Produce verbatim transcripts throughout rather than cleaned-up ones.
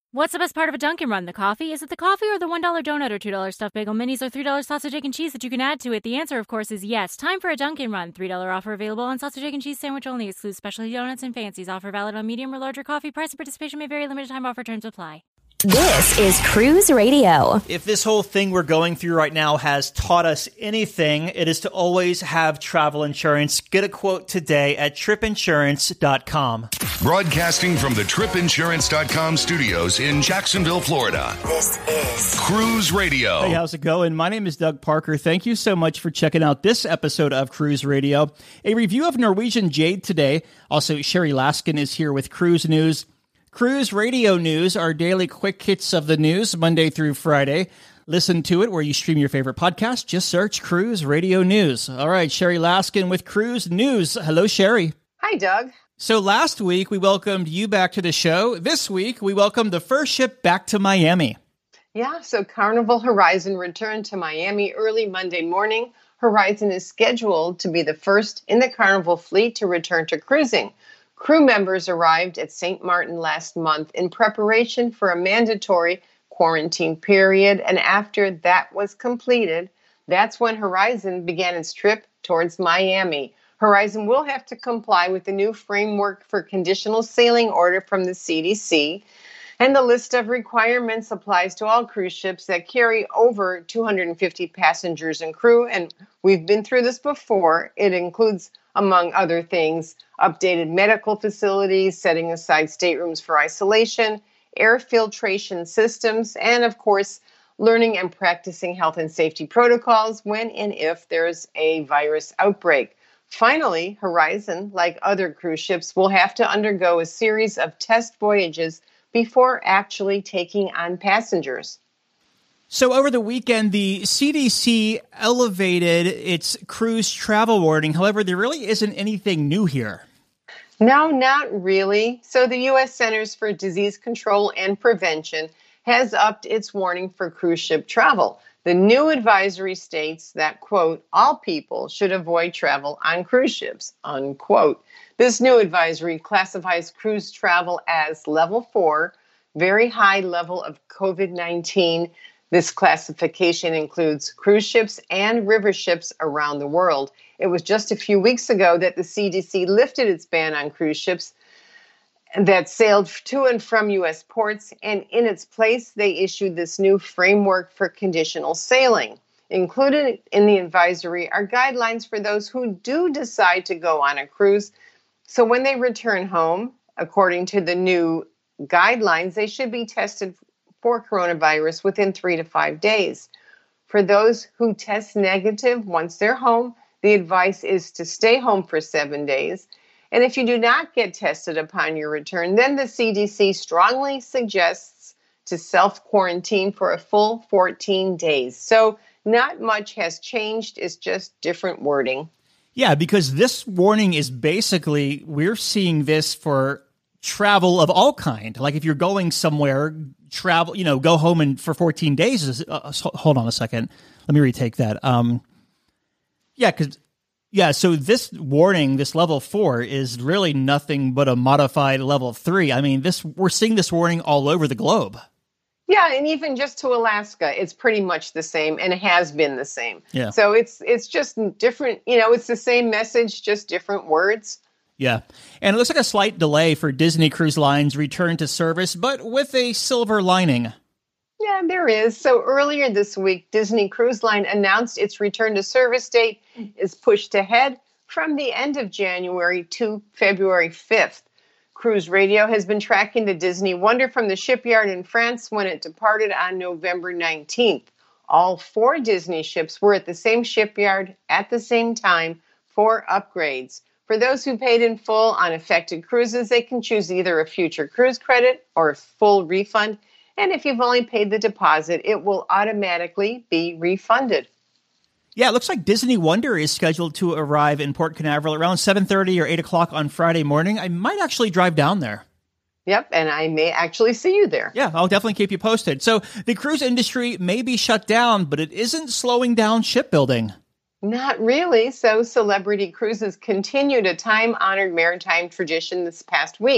What's the best part of a Dunkin' Run? The coffee? Is it the coffee or the one dollar donut or two dollar stuffed bagel minis or three dollar sausage, egg, and cheese that you can add to it? The answer, of course, is yes. Time for a Dunkin' Run. three dollar offer available on sausage, egg, and cheese sandwich only. Excludes specialty donuts and fancies. Offer valid on medium or larger coffee. Price and participation may vary. Limited time offer. Terms apply. This is Cruise Radio. If this whole thing we're going through right now has taught us anything, it is to always have travel insurance. Get a quote today at trip insurance dot com. Broadcasting from the trip insurance dot com studios in Jacksonville, Florida. This is Cruise Radio. Hey, how's it going? My name is Doug Parker. Thank you so much for checking out this episode of Cruise Radio. A review of Norwegian Jade today. Also, Sherry Laskin is here with Cruise News. Cruise Radio News, our daily quick hits of the news, Monday through Friday. Listen to it where you stream your favorite podcast. Just search Cruise Radio News. All right, Sherry Laskin with Cruise News. Hello, Sherry. Hi, Doug. So last week, we welcomed you back to the show. This week, we welcomed the first ship back to Miami. Yeah, so Carnival Horizon returned to Miami early Monday morning. Horizon is scheduled to be the first in the Carnival fleet to return to cruising. Crew members arrived at Saint Martin last month in preparation for a mandatory quarantine period, and after that was completed, that's when Horizon began its trip towards Miami. Horizon will have to comply with the new framework for conditional sailing order from the C D C, and the list of requirements applies to all cruise ships that carry over two hundred fifty passengers and crew, and we've been through this before. It includes, among other things, updated medical facilities, setting aside staterooms for isolation, air filtration systems, and of course, learning and practicing health and safety protocols when and if there's a virus outbreak. Finally, Horizon, like other cruise ships, will have to undergo a series of test voyages before actually taking on passengers. So over the weekend, the C D C elevated its cruise travel warning. However, there really isn't anything new here. No, not really. So the U S Centers for Disease Control and Prevention has upped its warning for cruise ship travel. The new advisory states that, quote, all people should avoid travel on cruise ships, unquote. This new advisory classifies cruise travel as level four, very high level of COVID nineteen. This classification includes cruise ships and river ships around the world. It was just a few weeks ago that the C D C lifted its ban on cruise ships that sailed to and from U S ports, and in its place, they issued this new framework for conditional sailing. Included in the advisory are guidelines for those who do decide to go on a cruise. So when they return home, according to the new guidelines, they should be tested for coronavirus within three to five days. For those who test negative once they're home, the advice is to stay home for seven days. And if you do not get tested upon your return, then the C D C strongly suggests to self-quarantine for a full fourteen days. So not much has changed. It's just different wording. Yeah, because this warning is basically, we're seeing this for travel of all kind. Like if you're going somewhere, travel, you know, go home and for fourteen days. Uh, hold on a second. Let me retake that. Um, yeah, because, yeah, so this warning, this level four, is really nothing but a modified level three. I mean, this we're seeing this warning all over the globe. Yeah, and even just to Alaska, it's pretty much the same, and it has been the same. Yeah. So it's it's just different, you know, it's the same message, just different words. Yeah. And it looks like a slight delay for Disney Cruise Line's return to service, but with a silver lining. Yeah, there is. So earlier this week, Disney Cruise Line announced its return to service date is pushed ahead from the end of January to February fifth. Cruise Radio has been tracking the Disney Wonder from the shipyard in France when it departed on November nineteenth. All four Disney ships were at the same shipyard at the same time for upgrades. For those who paid in full on affected cruises, they can choose either a future cruise credit or a full refund. And if you've only paid the deposit, it will automatically be refunded. Yeah, it looks like Disney Wonder is scheduled to arrive in Port Canaveral around seven thirty or eight o'clock on Friday morning. I might actually drive down there. Yep, and I may actually see you there. Yeah, I'll definitely keep you posted. So the cruise industry may be shut down, but it isn't slowing down shipbuilding. Not really. So Celebrity Cruises continued a time-honored maritime tradition this past week.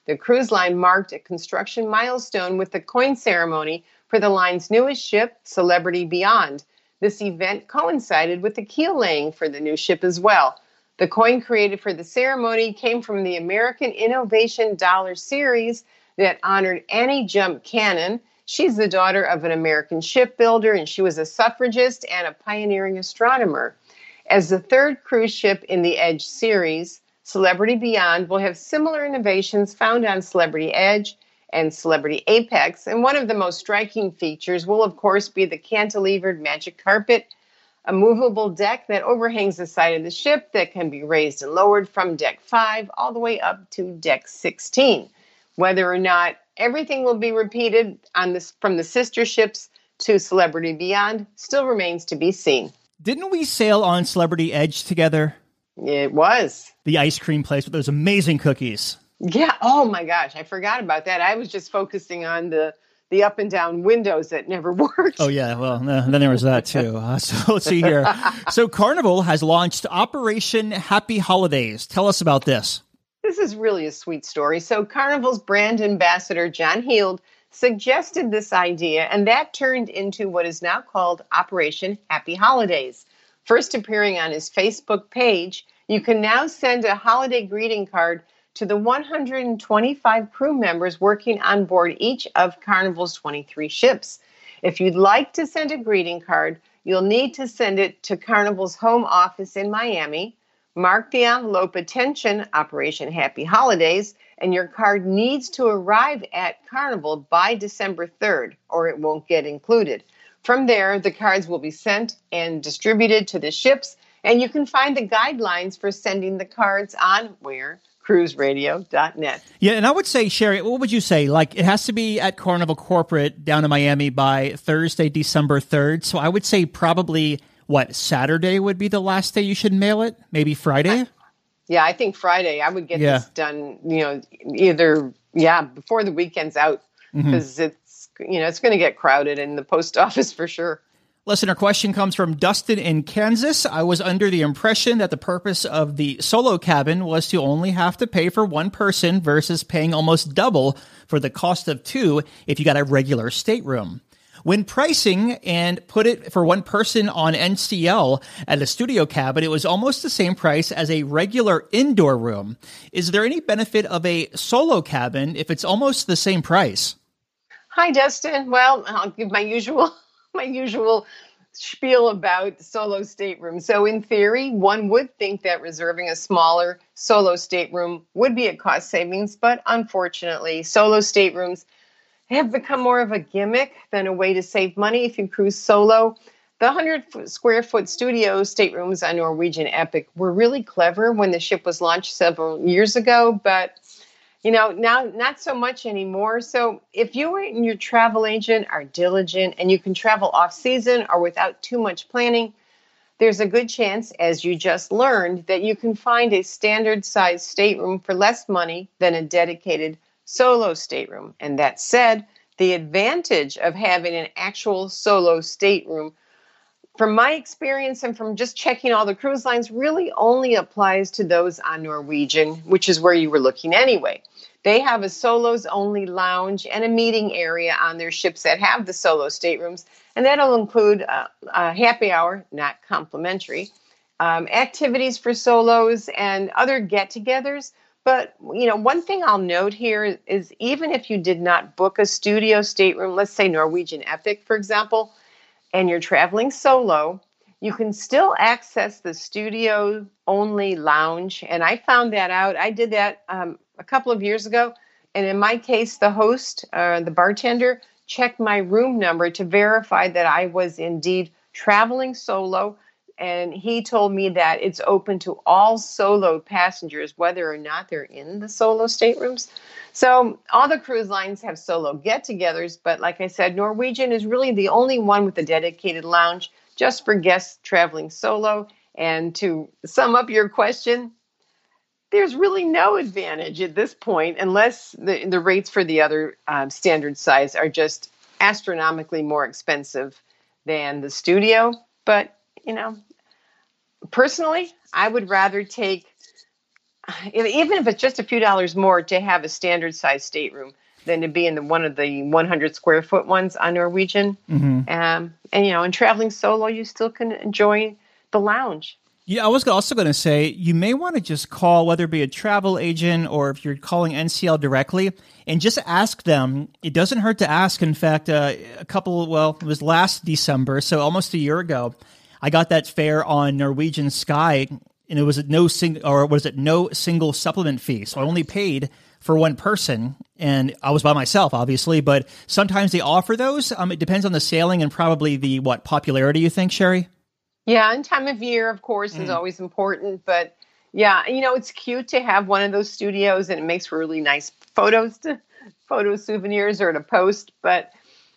The cruise line marked a construction milestone with the coin ceremony for the line's newest ship, Celebrity Beyond. This event coincided with the keel laying for the new ship as well. The coin created for the ceremony came from the American Innovation Dollar Series that honored Annie Jump Cannon. She's the daughter of an American shipbuilder, and she was a suffragist and a pioneering astronomer. As the third cruise ship in the Edge series, Celebrity Beyond will have similar innovations found on Celebrity Edge and Celebrity Apex, and one of the most striking features will, of course, be the cantilevered magic carpet, a movable deck that overhangs the side of the ship that can be raised and lowered from deck five all the way up to deck sixteen. Whether or not everything will be repeated on this from the sister ships to Celebrity Beyond still remains to be seen. Didn't we sail on Celebrity Edge together? It was. The ice cream place with those amazing cookies. Yeah. Oh my gosh. I forgot about that. I was just focusing on the, the up and down windows that never worked. Oh, yeah. Well, uh, then there was that too. Uh, so let's see here. So Carnival has launched Operation Happy Holidays. Tell us about this. This is really a sweet story. So Carnival's brand ambassador, John Heald, suggested this idea, and that turned into what is now called Operation Happy Holidays. First appearing on his Facebook page, you can now send a holiday greeting card to the one hundred twenty-five crew members working on board each of Carnival's twenty-three ships. If you'd like to send a greeting card, you'll need to send it to Carnival's home office in Miami. Mark the envelope, attention, Operation Happy Holidays, and your card needs to arrive at Carnival by December third, or it won't get included. From there, the cards will be sent and distributed to the ships, and you can find the guidelines for sending the cards on where? cruise radio dot net. Yeah, and I would say, Sherry, what would you say? Like, it has to be at Carnival Corporate down in Miami by Thursday, December third. So I would say probably, what, Saturday would be the last day you should mail it? Maybe Friday? Yeah, I think Friday. I would get yeah. this done, you know, either, yeah, before the weekend's out, because mm-hmm. it's, you know, it's going to get crowded in the post office for sure. Listener question comes from Dustin in Kansas. I was under the impression that the purpose of the solo cabin was to only have to pay for one person versus paying almost double for the cost of two if you got a regular stateroom. When pricing and put it for one person on N C L at a studio cabin, it was almost the same price as a regular indoor room. Is there any benefit of a solo cabin if it's almost the same price? Hi, Dustin. Well, I'll give my usual my usual spiel about solo stateroom. So in theory, one would think that reserving a smaller solo stateroom would be a cost savings, but unfortunately, solo staterooms have become more of a gimmick than a way to save money if you cruise solo. The one hundred square foot studio staterooms on Norwegian Epic were really clever when the ship was launched several years ago, but you know, now not so much anymore. So if you and your travel agent are diligent and you can travel off season or without too much planning, there's a good chance, as you just learned, that you can find a standard size stateroom for less money than a dedicated solo stateroom. And that said, the advantage of having an actual solo stateroom, from my experience and from just checking all the cruise lines, really only applies to those on Norwegian, which is where you were looking anyway. They have a solos only lounge and a meeting area on their ships that have the solo staterooms, and that'll include a, a happy hour, not complimentary, um, activities for solos and other get-togethers. But, you know, one thing I'll note here is even if you did not book a studio stateroom, let's say Norwegian Epic, for example, and you're traveling solo, you can still access the studio-only lounge. And I found that out. I did that um, a couple of years ago. And in my case, the host, uh, the bartender, checked my room number to verify that I was indeed traveling solo. And he told me that it's open to all solo passengers, whether or not they're in the solo staterooms. So all the cruise lines have solo get-togethers, but like I said, Norwegian is really the only one with a dedicated lounge just for guests traveling solo. And to sum up your question, there's really no advantage at this point unless the, the rates for the other um, standard size are just astronomically more expensive than the studio. But, you know, personally, I would rather take even if it's just a few dollars more to have a standard size stateroom than to be in the, one of the one hundred square foot ones on Norwegian. Mm-hmm. Um, and, you know, and traveling solo, you still can enjoy the lounge. Yeah, I was also going to say, you may want to just call, whether it be a travel agent or if you're calling N C L directly, and just ask them. It doesn't hurt to ask. In fact, uh, a couple, well, it was last December, so almost a year ago, I got that fare on Norwegian Sky, and it was no sing or was it no single supplement fee. So I only paid for one person, and I was by myself, obviously. But sometimes they offer those. Um, it depends on the sailing and probably the what popularity. You think, Sherry? Yeah, and time of year, of course, mm. is always important. But yeah, you know, it's cute to have one of those studios, and it makes for really nice photos to photo souvenirs or to post. But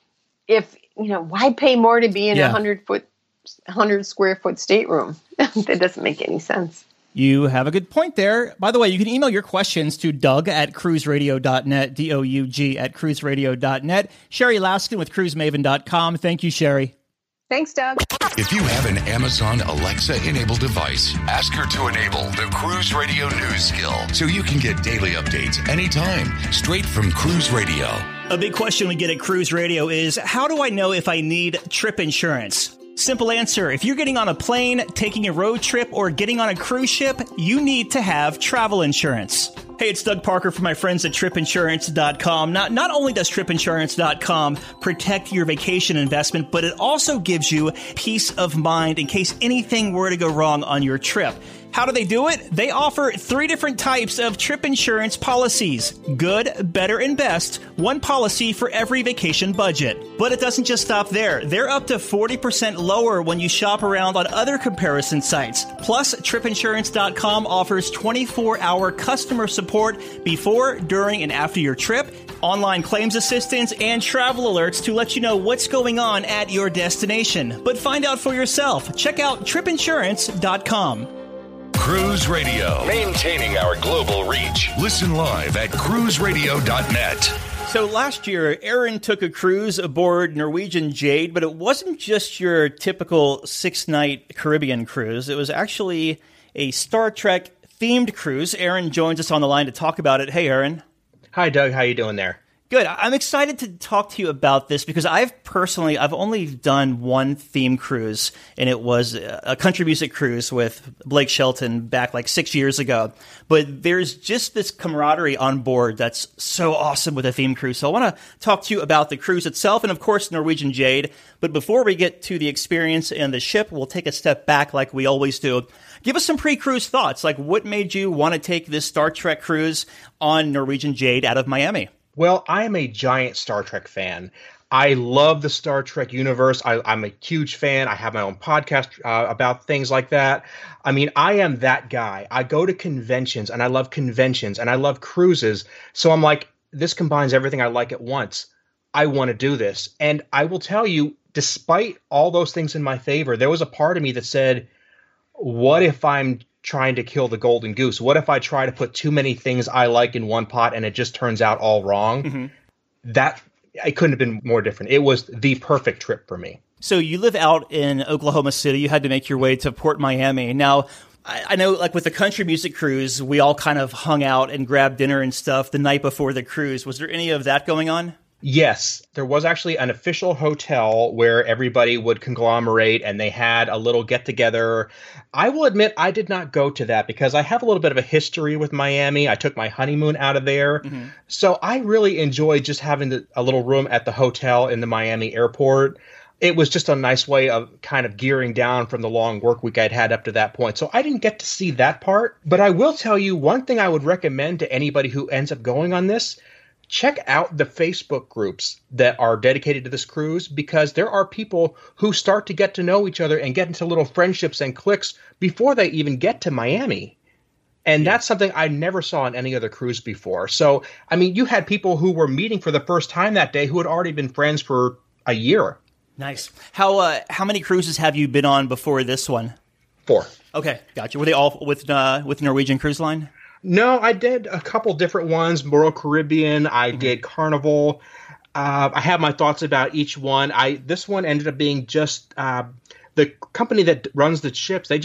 if you know, why pay more to be in a yeah. hundred foot, hundred square foot stateroom? That doesn't make any sense. You have a good point there. By the way, you can email your questions to Doug at cruise radio dot net, D O U G at cruise radio dot net. Sherry Laskin with cruise maven dot com. Thank you, Sherry. Thanks, Doug. If you have an Amazon Alexa-enabled device, ask her to enable the Cruise Radio News skill so you can get daily updates anytime, straight from Cruise Radio. A big question we get at Cruise Radio is, how do I know if I need trip insurance? Simple answer. If you're getting on a plane, taking a road trip, or getting on a cruise ship, you need to have travel insurance. Hey, it's Doug Parker from my friends at trip insurance dot com. Not, not only does trip insurance dot com protect your vacation investment, but it also gives you peace of mind in case anything were to go wrong on your trip. How do they do it? They offer three different types of trip insurance policies. Good, better, and best. One policy for every vacation budget. But it doesn't just stop there. They're up to forty percent lower when you shop around on other comparison sites. Plus, trip insurance dot com offers twenty-four hour customer support before, during, and after your trip, online claims assistance, and travel alerts to let you know what's going on at your destination. But find out for yourself. Check out trip insurance dot com. Cruise Radio, maintaining our global reach. Listen live at cruise radio dot net. So last year, Aaron took a cruise aboard Norwegian Jade, but it wasn't just your typical six-night Caribbean cruise. It was actually a Star Trek themed cruise. Aaron joins us on the line to talk about it. Hey, Aaron. Hi, Doug. How you doing there? Good. I'm excited to talk to you about this because I've personally, I've only done one theme cruise, and it was a country music cruise with Blake Shelton back like six years ago. But there's just this camaraderie on board that's so awesome with a theme cruise. So I want to talk to you about the cruise itself and, of course, Norwegian Jade. But before we get to the experience and the ship, we'll take a step back like we always do. Give us some pre-cruise thoughts. Like, what made you want to take this Star Trek cruise on Norwegian Jade out of Miami? Well, I am a giant Star Trek fan. I love the Star Trek universe. I, I'm a huge fan. I have my own podcast uh, about things like that. I mean, I am that guy. I go to conventions, and I love conventions, and I love cruises. So I'm like, this combines everything I like at once. I want to do this. And I will tell you, despite all those things in my favor, there was a part of me that said, what if I'm trying to kill the golden goose? What if I try to put too many things I like in one pot and it just turns out all wrong? Mm-hmm. That it couldn't have been more different. It was the perfect trip for me. So you live out in Oklahoma City. You had to make your way to Port Miami. Now, I, I know like with the country music cruise, we all kind of hung out and grabbed dinner and stuff the night before the cruise. Was there any of that going on? Yes, there was actually an official hotel where everybody would conglomerate and they had a little get together. I will admit I did not go to that because I have a little bit of a history with Miami. I took my honeymoon out of there. Mm-hmm. So I really enjoyed just having the, a little room at the hotel in the Miami airport. It was just a nice way of kind of gearing down from the long work week I'd had up to that point. So I didn't get to see that part. But I will tell you one thing I would recommend to anybody who ends up going on this. Check out the Facebook groups that are dedicated to this cruise because there are people who start to get to know each other and get into little friendships and cliques before they even get to Miami. And yeah. That's something I never saw on any other cruise before. So, I mean, you had people who were meeting for the first time that day who had already been friends for a year. Nice. How uh, how many cruises have you been on before this one? Four. Okay, gotcha. Were they all with uh, with Norwegian Cruise Line? No, I did a couple different ones. Royal Caribbean, I mm-hmm. did Carnival. Uh, I have my thoughts about each one. I This one ended up being just uh, the company that runs the ships. They just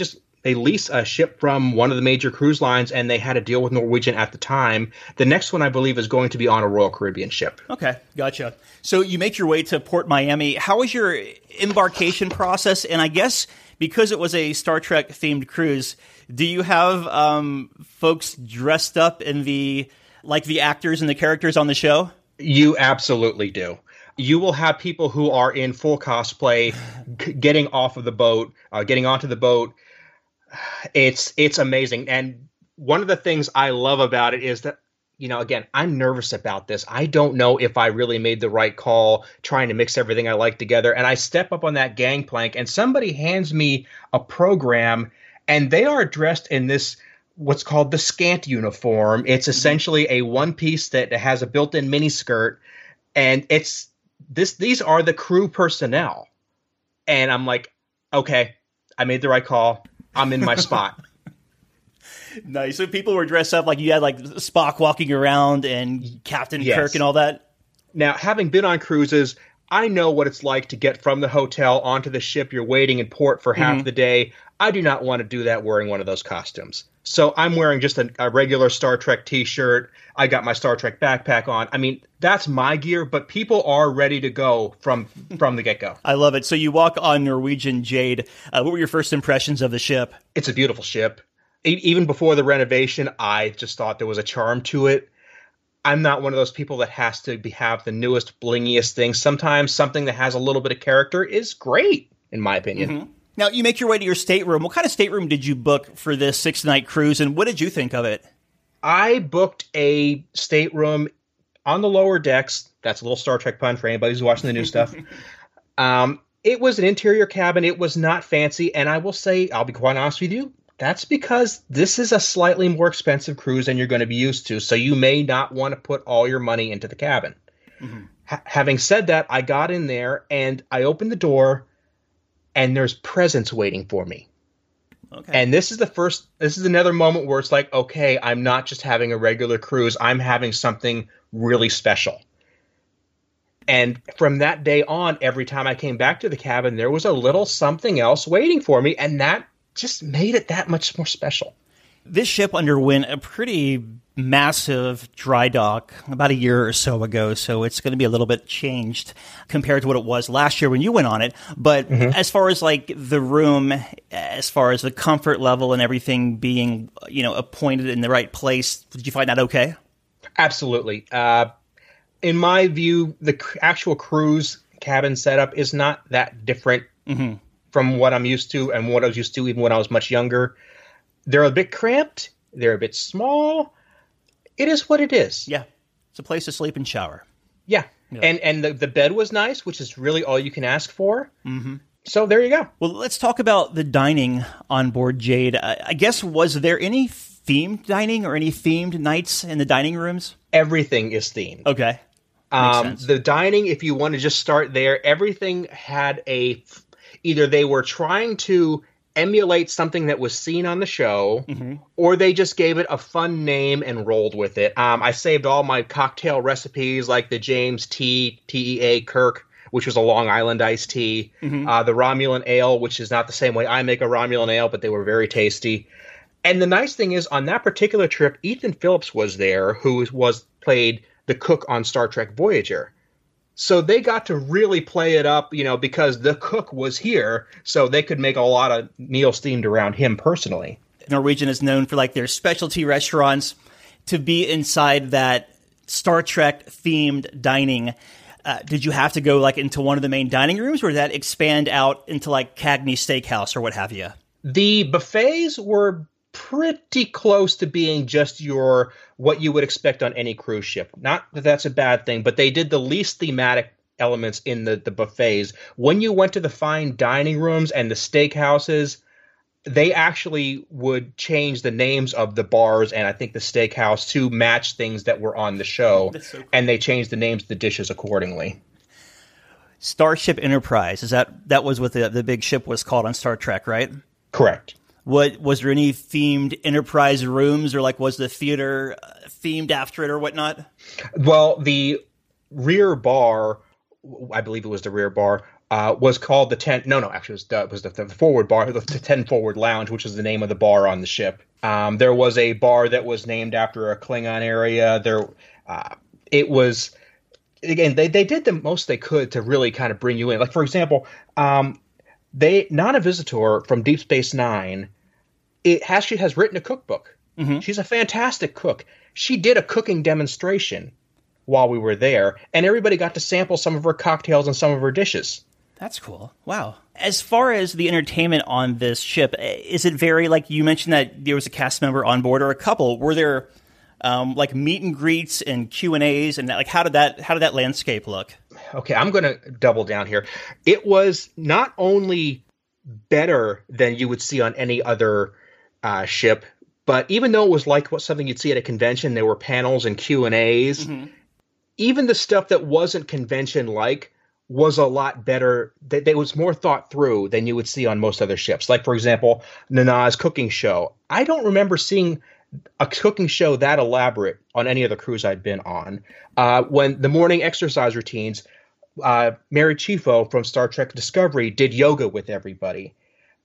they lease a ship from one of the major cruise lines, and they had a deal with Norwegian at the time. The next one, I believe, is going to be on a Royal Caribbean ship. Okay, gotcha. So you make your way to Port Miami. How was your embarkation process? And I guess because it was a Star Trek themed cruise, do you have um, folks dressed up in the like the actors and the characters on the show? You absolutely do. You will have people who are in full cosplay g- getting off of the boat, uh, getting onto the boat. It's it's amazing. And one of the things I love about it is that, you know, again, I'm nervous about this. I don't know if I really made the right call trying to mix everything I like together. And I step up on that gangplank and somebody hands me a program, and they are dressed in this what's called the scant uniform. It's essentially a one piece that has a built-in miniskirt, and it's this these are the crew personnel. And I'm like, okay, I made the right call. I'm in my spot. Nice. So people were dressed up like you had like Spock walking around and Captain Yes. Kirk and all that. Now, having been on cruises, I know what it's like to get from the hotel onto the ship. You're waiting in port for half Mm-hmm. the day. I do not want to do that wearing one of those costumes. So I'm wearing just a, a regular Star Trek t-shirt. I got my Star Trek backpack on. I mean, that's my gear, but people are ready to go from from the get-go. I love it. So you walk on Norwegian Jade. Uh, what were your first impressions of the ship? It's a beautiful ship. E- even before the renovation, I just thought there was a charm to it. I'm not one of those people that has to be, have the newest, blingiest thing. Sometimes something that has a little bit of character is great, in my opinion. Mm-hmm. Now, you make your way to your stateroom. What kind of stateroom did you book for this six-night cruise, and what did you think of it? I booked a stateroom on the lower decks. That's a little Star Trek pun for anybody who's watching the new stuff. Um, it was an interior cabin. It was not fancy, and I will say, I'll be quite honest with you, that's because this is a slightly more expensive cruise than you're going to be used to, so you may not want to put all your money into the cabin. Mm-hmm. H- having said that, I got in there, and I opened the door, and there's presents waiting for me. Okay. And this is the first, this is another moment where it's like, okay, I'm not just having a regular cruise. I'm having something really special. And from that day on, every time I came back to the cabin, there was a little something else waiting for me. And that just made it that much more special. This ship underwent a pretty massive dry dock about a year or so ago, so it's going to be a little bit changed compared to what it was last year when you went on it. But mm-hmm. as far as like the room, as far as the comfort level and everything being, you know, appointed in the right place, did you find that okay? Absolutely. Uh, in my view, the actual cruise cabin setup is not that different mm-hmm. from what I'm used to and what I was used to even when I was much younger. They're a bit cramped. They're a bit small. It is what it is. Yeah. It's a place to sleep and shower. Yeah. yeah. And and the, the bed was nice, which is really all you can ask for. Mm-hmm. So there you go. Well, let's talk about the dining on board Jade. I, I guess, was there any themed dining or any themed nights in the dining rooms? Everything is themed. Okay. Um, the dining, if you want to just start there, everything had a... Either they were trying to emulate something that was seen on the show, mm-hmm. or they just gave it a fun name and rolled with it. Um, I saved all my cocktail recipes, like the James T. T E A Kirk, which was a Long Island iced tea, mm-hmm. uh, the Romulan ale, which is not the same way I make a Romulan ale, but they were very tasty. And the nice thing is, on that particular trip, Ethan Phillips was there, who was played the cook on Star Trek Voyager. So they got to really play it up, you know, because the cook was here, so they could make a lot of meals themed around him personally. Norwegian is known for like their specialty restaurants. To be inside that Star Trek themed dining, uh, did you have to go like into one of the main dining rooms, or did that expand out into like Cagney Steakhouse or what have you? The buffets were pretty close to being just your what you would expect on any cruise ship. Not that that's a bad thing, but they did the least thematic elements in the, the buffets. When you went to the fine dining rooms and the steakhouses, they actually would change the names of the bars and I think the steakhouse to match things that were on the show. That's so cool. And they changed the names of the dishes accordingly. Starship Enterprise, is that that was what the the big ship was called on Star Trek, right? Correct. What was there any themed Enterprise rooms, or like was the theater themed after it or whatnot? Well, the rear bar, I believe it was the rear bar, uh, was called the ten. No, no, actually, it was the, it was the, the forward bar, the, the ten Forward Lounge, which is the name of the bar on the ship. Um, there was a bar that was named after a Klingon area. There, uh, it was again. They they did the most they could to really kind of bring you in. Like for example, um, they Nana Visitor from Deep Space Nine. It has she has written a cookbook. Mm-hmm. She's a fantastic cook. She did a cooking demonstration while we were there, and everybody got to sample some of her cocktails and some of her dishes. That's cool. Wow. As far as the entertainment on this ship, is it very, like you mentioned that there was a cast member on board or a couple? Were there um, like meet and greets and Q and A's, and like how did that how did that landscape look? Okay, I'm going to double down here. It was not only better than you would see on any other uh, ship, but even though it was like what something you'd see at a convention, there were panels and Q and A's. Mm-hmm. Even the stuff that wasn't convention-like was a lot better. That it was more thought through than you would see on most other ships. Like, for example, Nana's cooking show. I don't remember seeing a cooking show that elaborate on any other cruise I'd been on. Uh, when the morning exercise routines, uh, Mary Chieffo from Star Trek Discovery did yoga with everybody.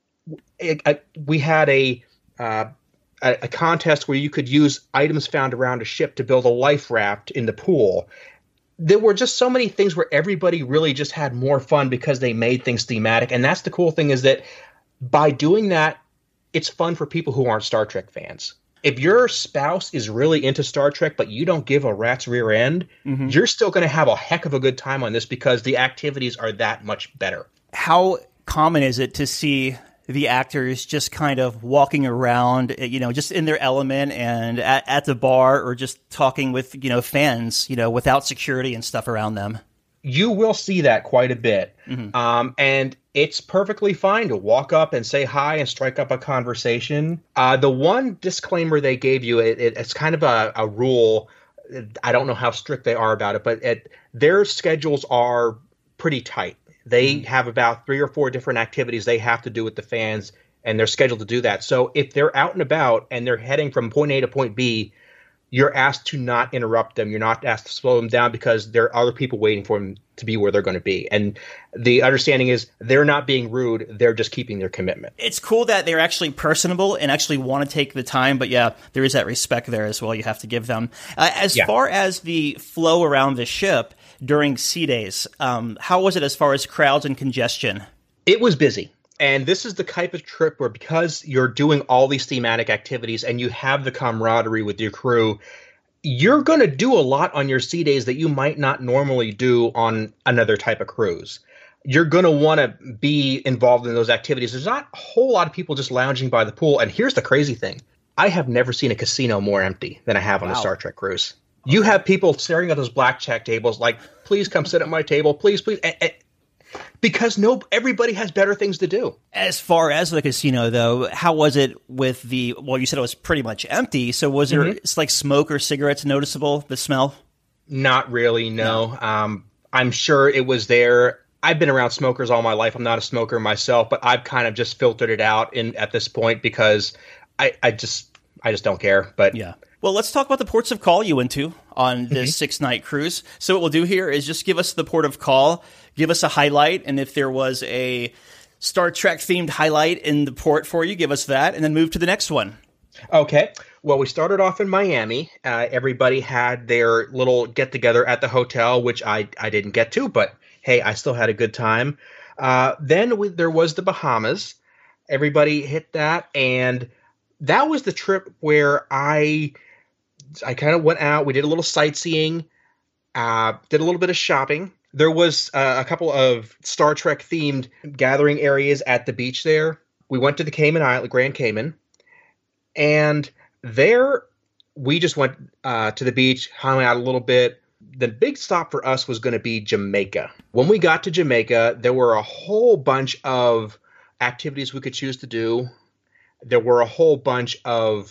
It, it, we had a... Uh, A, a contest where you could use items found around a ship to build a life raft in the pool. There were just so many things where everybody really just had more fun because they made things thematic. And that's the cool thing, is that by doing that, it's fun for people who aren't Star Trek fans. If your spouse is really into Star Trek, but you don't give a rat's rear end, mm-hmm. you're still going to have a heck of a good time on this because the activities are that much better. How common is it to see the actors just kind of walking around, you know, just in their element and at, at the bar, or just talking with, you know, fans, you know, without security and stuff around them? You will see that quite a bit. Mm-hmm. Um, and it's perfectly fine to walk up and say hi and strike up a conversation. Uh, the one disclaimer they gave you, it, it, it's kind of a, a rule. I don't know how strict they are about it, but it, their schedules are pretty tight. They have about three or four different activities they have to do with the fans, and they're scheduled to do that. So if they're out and about and they're heading from point A to point B, you're asked to not interrupt them. You're not asked to slow them down because there are other people waiting for them to be where they're going to be. And the understanding is they're not being rude. They're just keeping their commitment. It's cool that they're actually personable and actually want to take the time. But yeah, there is that respect there as well you have to give them. Uh, as yeah. far as the flow around the ship during sea days, um, how was it as far as crowds and congestion? It was busy. And this is the type of trip where, because you're doing all these thematic activities and you have the camaraderie with your crew, you're going to do a lot on your sea days that you might not normally do on another type of cruise. You're going to want to be involved in those activities. There's not a whole lot of people just lounging by the pool. And here's the crazy thing. I have never seen a casino more empty than I have on wow. a Star Trek cruise. You have people staring at those blackjack tables like, please come sit at my table, please, please. And, and, because no, everybody has better things to do. As far as the casino, though, how was it with the, well, you said it was pretty much empty. So was there mm-hmm. like smoke or cigarettes noticeable, the smell? Not really, no. no. Um, I'm sure it was there. I've been around smokers all my life. I'm not a smoker myself, but I've kind of just filtered it out in at this point because I, I just I just don't care. But yeah. Well, let's talk about the ports of call you went to on this mm-hmm. six-night cruise. So what we'll do here is just give us the port of call, give us a highlight, and if there was a Star Trek-themed highlight in the port for you, give us that, and then move to the next one. Okay. Well, we started off in Miami. Uh, everybody had their little get-together at the hotel, which I, I didn't get to, but hey, I still had a good time. Uh, then we, there was the Bahamas. Everybody hit that, and that was the trip where I... I kind of went out. We did a little sightseeing, uh, did a little bit of shopping. There was uh, a couple of Star Trek themed gathering areas at the beach there. We went to the Cayman Island, Grand Cayman, and there we just went uh, to the beach, hung out a little bit. The big stop for us was going to be Jamaica. When we got to Jamaica, there were a whole bunch of activities we could choose to do. There were a whole bunch of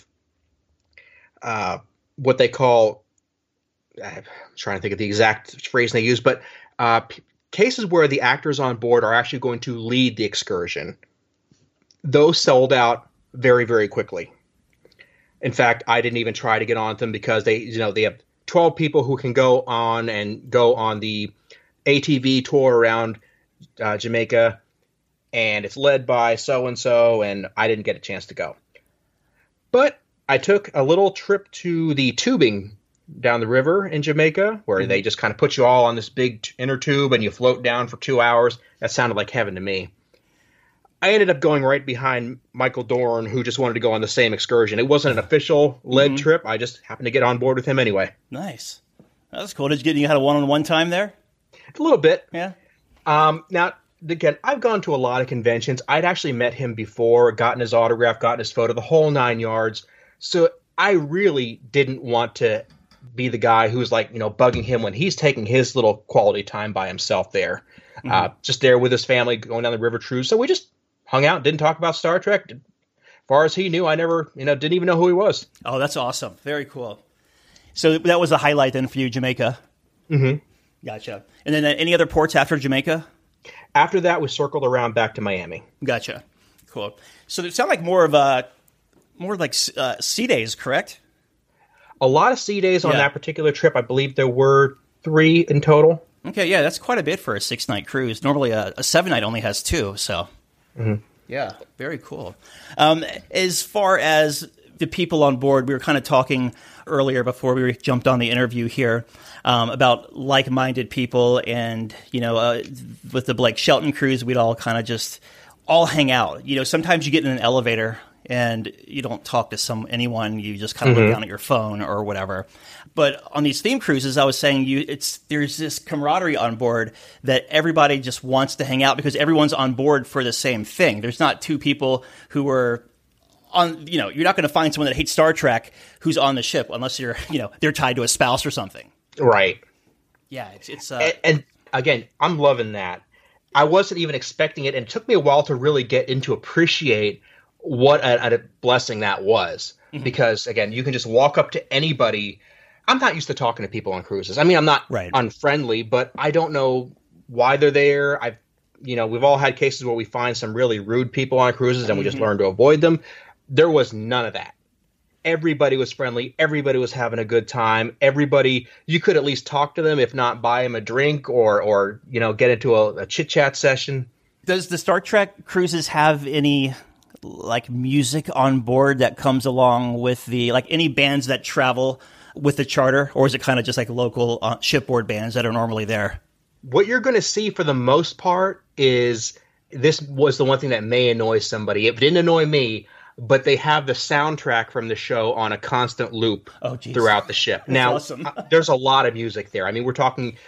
uh, what they call, I'm trying to think of the exact phrase they use, but uh, p- cases where the actors on board are actually going to lead the excursion. Those sold out very, very quickly. In fact, I didn't even try to get on them because they, you know, they have twelve people who can go on and go on the A T V tour around uh, Jamaica, and it's led by so-and-so, and I didn't get a chance to go. But I took a little trip to the tubing down the river in Jamaica, where mm-hmm. they just kind of put you all on this big t- inner tube, and you float down for two hours. That sounded like heaven to me. I ended up going right behind Michael Dorn, who just wanted to go on the same excursion. It wasn't an official led mm-hmm. trip. I just happened to get on board with him anyway. Nice. That was cool. Did you get you had a one-on-one time there? A little bit. Yeah. Um, now, again, I've gone to a lot of conventions. I'd actually met him before, gotten his autograph, gotten his photo, the whole nine yards. So I really didn't want to be the guy who's like, you know, bugging him when he's taking his little quality time by himself there. Mm-hmm. Uh, just there with his family going down the river cruise. So we just hung out, didn't talk about Star Trek. As far as he knew, I never, you know, didn't even know who he was. Oh, that's awesome. Very cool. So that was a highlight then for you, Jamaica. Mm-hmm. Gotcha. And then uh, any other ports after Jamaica? After that, we circled around back to Miami. Gotcha. Cool. So it sounded like more of a, more like uh, sea days, correct? A lot of sea days on yeah. that particular trip. I believe there were three in total. Okay, yeah, that's quite a bit for a six-night cruise. Normally a, a seven-night only has two, so... Mm-hmm. Yeah, very cool. Um, as far as the people on board, we were kind of talking earlier before we jumped on the interview here um, about like-minded people, and you know, uh, with the Blake Shelton cruise, we'd all kind of just all hang out. You know, sometimes you get in an elevator and you don't talk to some anyone; you just kind of mm-hmm. look down at your phone or whatever. But on these theme cruises, I was saying you, it's there's this camaraderie on board that everybody just wants to hang out because everyone's on board for the same thing. There's not two people who are on, you know, you're not going to find someone that hates Star Trek who's on the ship unless you're, you know, they're tied to a spouse or something. Right. Yeah, it's, it's uh, and, and again, I'm loving that. I wasn't even expecting it, and it took me a while to really get into appreciate what a, a blessing that was. Mm-hmm. Because again, you can just walk up to anybody. I'm not used to talking to people on cruises. I mean, I'm not right. unfriendly, but I don't know why they're there. I've, you know, we've all had cases where we find some really rude people on cruises and we just mm-hmm. learn to avoid them. There was none of that. Everybody was friendly. Everybody was having a good time. Everybody, you could at least talk to them, if not buy them a drink or, or you know, get into a, a chit chat session. Does the Star Trek cruises have any like music on board that comes along with the, like any bands that travel with the charter, or is it kind of just like local uh, shipboard bands that are normally there? What you're going to see for the most part is, this was the one thing that may annoy somebody. It didn't annoy me, but they have the soundtrack from the show on a constant loop oh, throughout the ship. That's now, awesome. There's a lot of music there. I mean, we're talking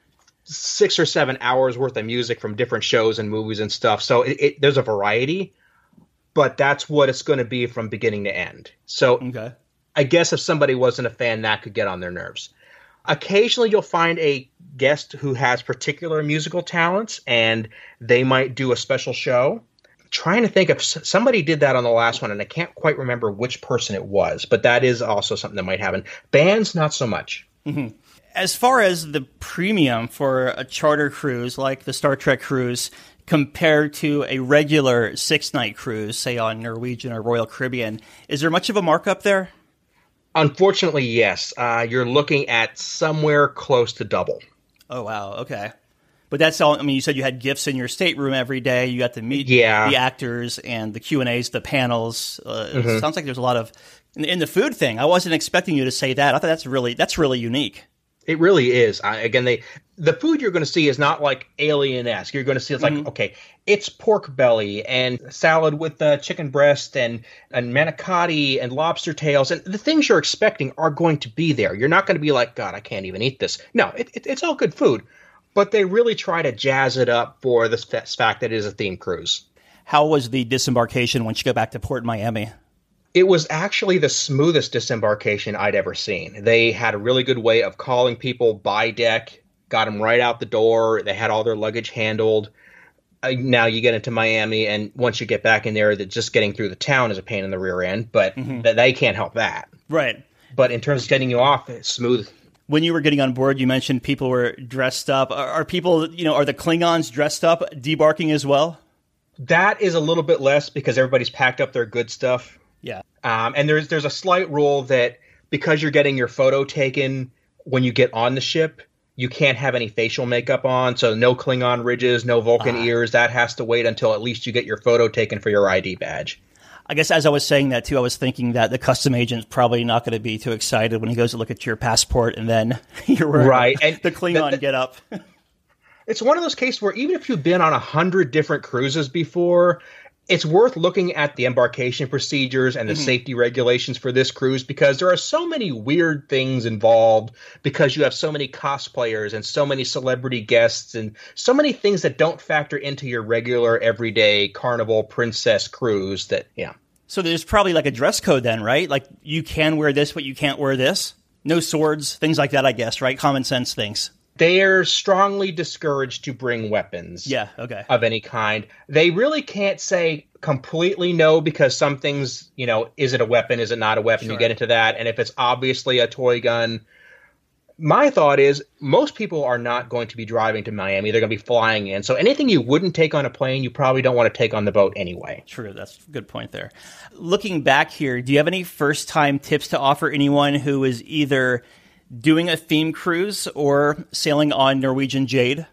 six or seven hours worth of music from different shows and movies and stuff. So it, it, there's a variety, but that's what it's going to be from beginning to end. So okay. I guess if somebody wasn't a fan, that could get on their nerves. Occasionally, you'll find a guest who has particular musical talents, and they might do a special show. I'm trying to think if somebody did that on the last one, and I can't quite remember which person it was, but that is also something that might happen. Bands, not so much. Mm-hmm. As far as the premium for a charter cruise like the Star Trek cruise compared to a regular six-night cruise, say on Norwegian or Royal Caribbean, is there much of a markup there? Unfortunately, yes. Uh, you're looking at somewhere close to double. Oh, wow. Okay. But that's all. I mean, you said you had gifts in your stateroom every day. You got to meet yeah. the actors and the Q and A's, the panels. Uh, mm-hmm. It sounds like there's a lot of in, in the food thing. I wasn't expecting you to say that. I thought that's really that's really unique. It really is. I, again, they the food you're going to see is not like alien-esque. You're going to see it's like, mm-hmm. okay, it's pork belly and salad with uh, chicken breast and, and manicotti and lobster tails. And the things you're expecting are going to be there. You're not going to be like, God, I can't even eat this. No, it, it, it's all good food. But they really try to jazz it up for the fact that it is a themed cruise. How was the disembarkation once you got back to Port Miami? It was actually the smoothest disembarkation I'd ever seen. They had a really good way of calling people by deck, got them right out the door. They had all their luggage handled. Uh, now you get into Miami, and once you get back in there, that just getting through the town is a pain in the rear end, but mm-hmm. th- they can't help that. Right. But in terms of getting you off, it's smooth. When you were getting on board, you mentioned people were dressed up. Are, are people, you know, are the Klingons dressed up debarking as well? That is a little bit less because everybody's packed up their good stuff. Yeah. Um, and there's there's a slight rule that because you're getting your photo taken when you get on the ship, you can't have any facial makeup on, so no Klingon ridges, no Vulcan uh, ears. That has to wait until at least you get your photo taken for your I D badge. I guess as I was saying that, too, I was thinking that the custom agent's probably not going to be too excited when he goes to look at your passport and then you're wearing right. the, the Klingon the, the, get up. It's one of those cases where even if you've been on a hundred different cruises before, it's worth looking at the embarkation procedures and the mm-hmm. safety regulations for this cruise, because there are so many weird things involved, because you have so many cosplayers and so many celebrity guests and so many things that don't factor into your regular everyday Carnival Princess cruise that, yeah. So there's probably like a dress code then, right? Like you can wear this, but you can't wear this. No swords, things like that, I guess, right? Common sense things. They're strongly discouraged to bring weapons yeah, okay. of any kind. They really can't say completely no, because some things, you know, is it a weapon? Is it not a weapon? Sure. You get into that. And if it's obviously a toy gun, my thought is most people are not going to be driving to Miami. They're going to be flying in. So anything you wouldn't take on a plane, you probably don't want to take on the boat anyway. True. That's a good point there. Looking back here, do you have any first-time tips to offer anyone who is either doing a theme cruise or sailing on Norwegian Jade?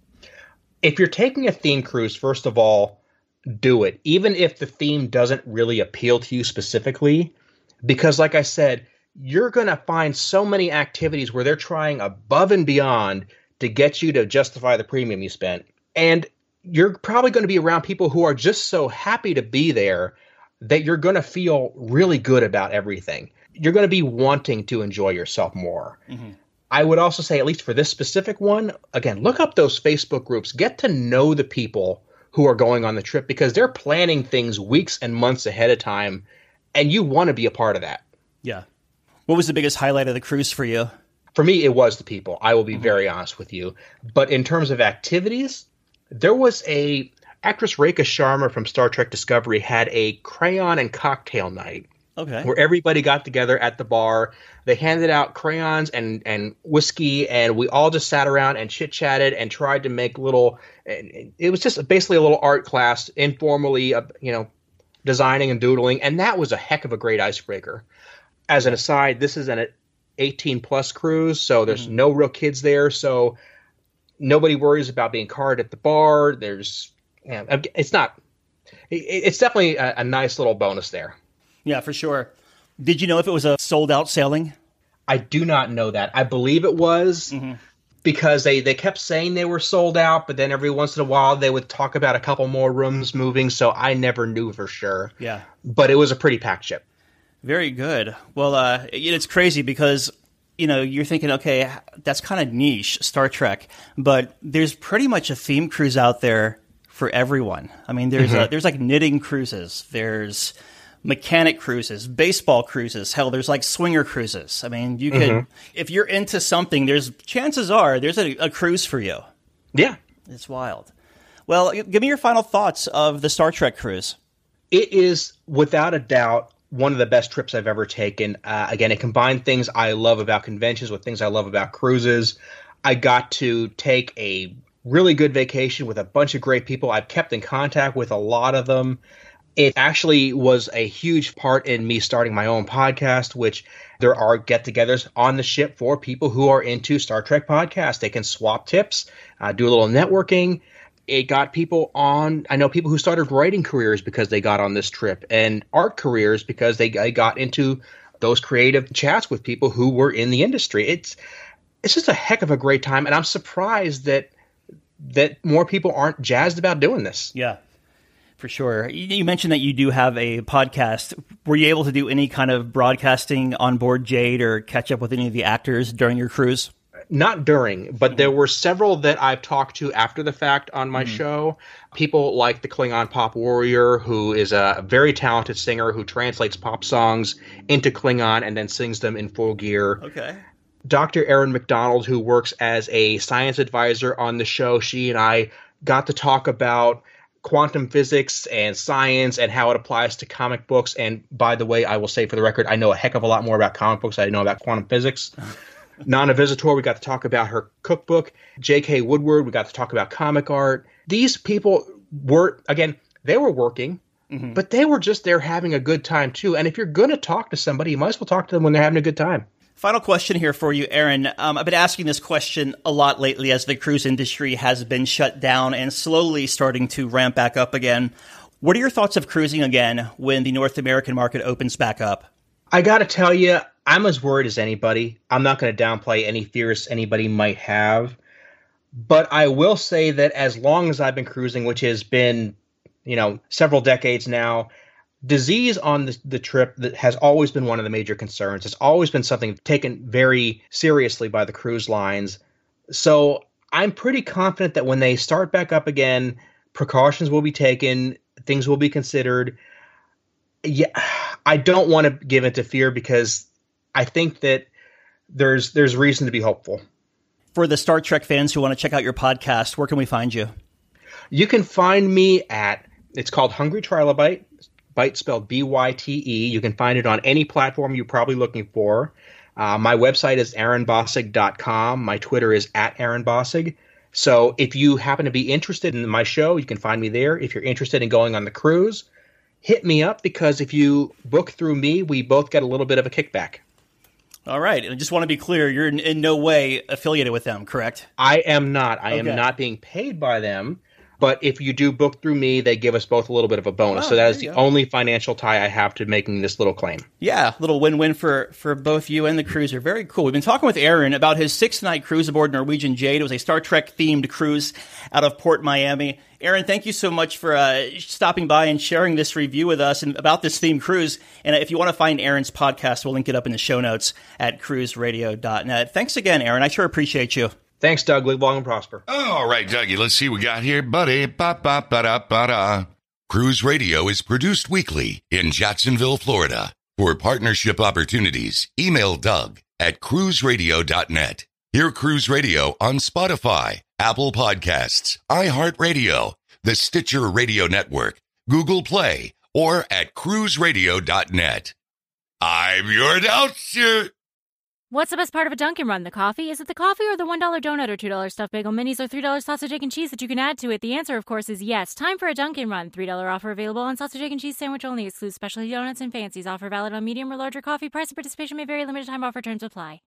If you're taking a theme cruise, first of all, do it, even if the theme doesn't really appeal to you specifically, because like I said, you're going to find so many activities where they're trying above and beyond to get you to justify the premium you spent. And you're probably going to be around people who are just so happy to be there that you're going to feel really good about everything. You're going to be wanting to enjoy yourself more. Mm-hmm. I would also say, at least for this specific one, again, look up those Facebook groups. Get to know the people who are going on the trip, because they're planning things weeks and months ahead of time, and you want to be a part of that. Yeah. What was the biggest highlight of the cruise for you? For me, it was the people. I will be mm-hmm. very honest with you. But in terms of activities, there was a actress Rekha Sharma from Star Trek Discovery had a crayon and cocktail night. Okay. Where everybody got together at the bar. They handed out crayons and, and whiskey, and we all just sat around and chit-chatted and tried to make little – it was just basically a little art class, informally, uh, you know, designing and doodling, and that was a heck of a great icebreaker. As an aside, this is an eighteen-plus cruise, so there's mm-hmm. no real kids there, so nobody worries about being carded at the bar. There's – it's not – it's definitely a, a nice little bonus there. Yeah, for sure. Did you know if it was a sold-out sailing? I do not know that. I believe it was mm-hmm. because they, they kept saying they were sold out, but then every once in a while they would talk about a couple more rooms moving, so I never knew for sure. Yeah. But it was a pretty packed ship. Very good. Well, uh, it's crazy because, you know, you're thinking, okay, that's kind of niche, Star Trek, but there's pretty much a theme cruise out there for everyone. I mean, there's mm-hmm. a, there's like knitting cruises, there's mechanic cruises, baseball cruises. Hell, there's like swinger cruises. I mean, you could, mm-hmm. if you're into something, there's chances are there's a, a cruise for you. Yeah. It's wild. Well, give me your final thoughts of the Star Trek cruise. It is, without a doubt, one of the best trips I've ever taken. Uh, again, it combined things I love about conventions with things I love about cruises. I got to take a really good vacation with a bunch of great people. I've kept in contact with a lot of them. It actually was a huge part in me starting my own podcast, which there are get-togethers on the ship for people who are into Star Trek podcasts. They can swap tips, uh, do a little networking. It got people on – I know people who started writing careers because they got on this trip, and art careers because they, they got into those creative chats with people who were in the industry. It's it's just a heck of a great time, and I'm surprised that that more people aren't jazzed about doing this. Yeah. For sure. You mentioned that you do have a podcast. Were you able to do any kind of broadcasting on board Jade or catch up with any of the actors during your cruise? Not during, but there were several that I've talked to after the fact on my mm. show. People like the Klingon Pop Warrior, who is a very talented singer who translates pop songs into Klingon and then sings them in full gear. Okay. Doctor Erin McDonald, who works as a science advisor on the show, she and I got to talk about quantum physics and science and how it applies to comic books. And by the way, I will say for the record, I know a heck of a lot more about comic books than I know about quantum physics. Nana Visitor, we got to talk about her cookbook. J K. Woodward, we got to talk about comic art. These people were, again, they were working, mm-hmm. but they were just there having a good time too. And if you're going to talk to somebody, you might as well talk to them when they're having a good time. Final question here for you, Aaron. Um, I've been asking this question a lot lately as the cruise industry has been shut down and slowly starting to ramp back up again. What are your thoughts of cruising again when the North American market opens back up? I got to tell you, I'm as worried as anybody. I'm not going to downplay any fears anybody might have. But I will say that as long as I've been cruising, which has been, you know, several decades now, disease on the, the trip that has always been one of the major concerns. It's always been something taken very seriously by the cruise lines. So I'm pretty confident that when they start back up again, precautions will be taken, things will be considered. Yeah, I don't want to give it to fear because I think that there's there's reason to be hopeful. For the Star Trek fans who want to check out your podcast, where can we find you? You can find me at, it's called Hungry Trilobite, Byte spelled B Y T E. You can find it on any platform you're probably looking for. Uh, my website is aaron bossig dot com. My Twitter is at aaron bossig. So if you happen to be interested in my show, you can find me there. If you're interested in going on the cruise, hit me up because if you book through me, we both get a little bit of a kickback. All right. And I just want to be clear, you're in, in no way affiliated with them, correct? I am not. I Okay. am not being paid by them. But if you do book through me, they give us both a little bit of a bonus. Oh, so that is there the you go. only financial tie I have to making this little claim. Yeah, little win-win for, for both you and the cruiser. Very cool. We've been talking with Aaron about his six-night cruise aboard Norwegian Jade. It was a Star Trek-themed cruise out of Port Miami. Aaron, thank you so much for uh, stopping by and sharing this review with us and about this themed cruise. And if you want to find Aaron's podcast, we'll link it up in the show notes at cruise radio dot net. Thanks again, Aaron. I sure appreciate you. Thanks, Doug. Live long and prosper. All right, Dougie, let's see what we got here, buddy. Ba, ba, ba, da, ba, da. Cruise Radio is produced weekly in Jacksonville, Florida. For partnership opportunities, email Doug at cruise radio dot net. Hear Cruise Radio on Spotify, Apple Podcasts, iHeartRadio, the Stitcher Radio Network, Google Play, or at cruise radio dot net. I'm your announcer. What's the best part of a Dunkin' Run? The coffee? Is it the coffee or the one dollar donut or two dollar stuffed bagel minis or three dollar sausage, egg, and cheese that you can add to it? The answer, of course, is yes. Time for a Dunkin' Run. three dollar offer available on sausage, egg, and cheese sandwich only. Excludes specialty donuts and fancies. Offer valid on medium or larger coffee. Price and participation may vary. Limited time offer. Terms apply.